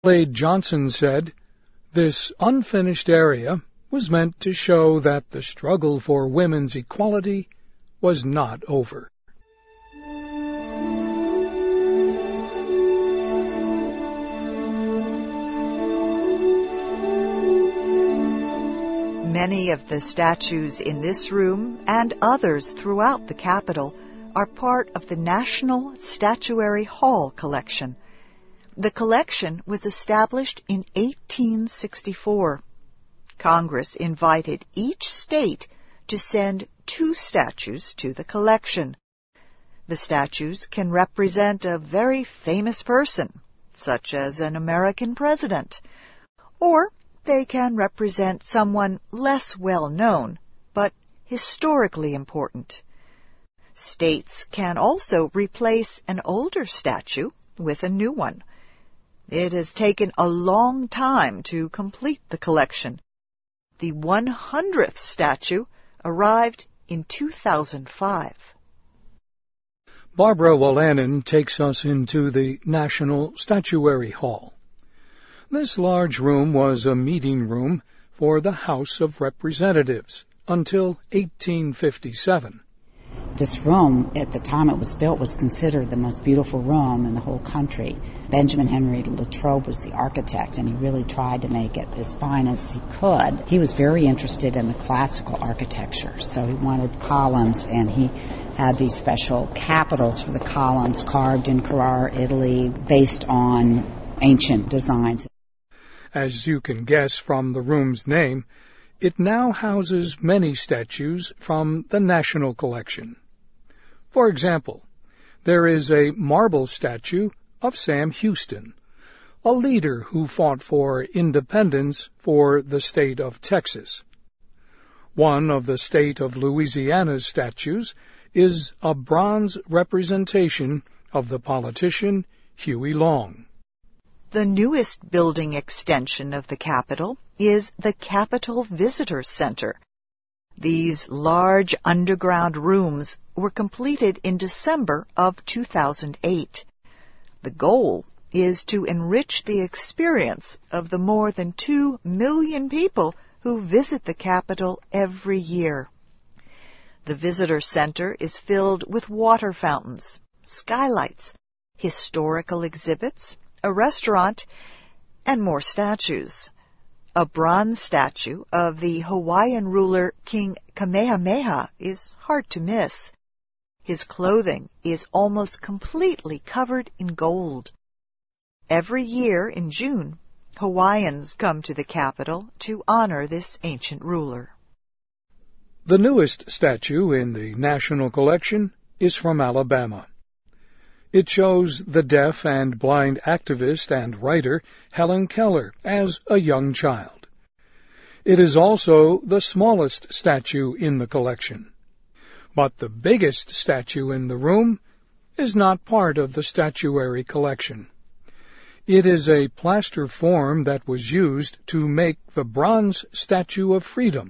Adelaide Johnson said, "This unfinished area was meant to show that the struggle for women's equality was not over." Many of the statues in this room and others throughout the Capitol are part of the National Statuary Hall collection. The collection was established in 1864. Congress invited each state to send 2 statues to the collection. The statues can represent a very famous person, such as an American president, or they can represent someone less well known, but historically important. States can also replace an older statue with a new one. It has taken a long time to complete the collection. The 100th statue arrived in 2005. Barbara Wolanin takes us into the National Statuary Hall. This large room was a meeting room for the House of Representatives until 1857. This room, at the time it was built, was considered the most beautiful room in the whole country. Benjamin Henry Latrobe was the architect, and he really tried to make it as fine as he could. He was very interested in the classical architecture, so he wanted columns, and he had these special capitals for the columns carved in Carrara, Italy, based on ancient designs. As you can guess from the room's name, it now houses many statues from the National Collection. For example, there is a marble statue of Sam Houston, a leader who fought for independence for the state of Texas. One of the state of Louisiana's statues is a bronze representation of the politician Huey Long. The newest building extension of the Capitol is the Capitol Visitor Center. These large underground rooms were completed in December of 2008. The goal is to enrich the experience of the more than 2 million people who visit the Capitol every year. The Visitor Center is filled with water fountains, skylights, historical exhibits, a restaurant, and more statues. A bronze statue of the Hawaiian ruler King Kamehameha is hard to miss. His clothing is almost completely covered in gold. Every year in June, Hawaiians come to the Capitol to honor this ancient ruler. The newest statue in the National Collection is from Alabama. It shows the deaf and blind activist and writer Helen Keller as a young child. It is also the smallest statue in the collection. But the biggest statue in the room is not part of the statuary collection. It is a plaster form that was used to make the bronze Statue of Freedom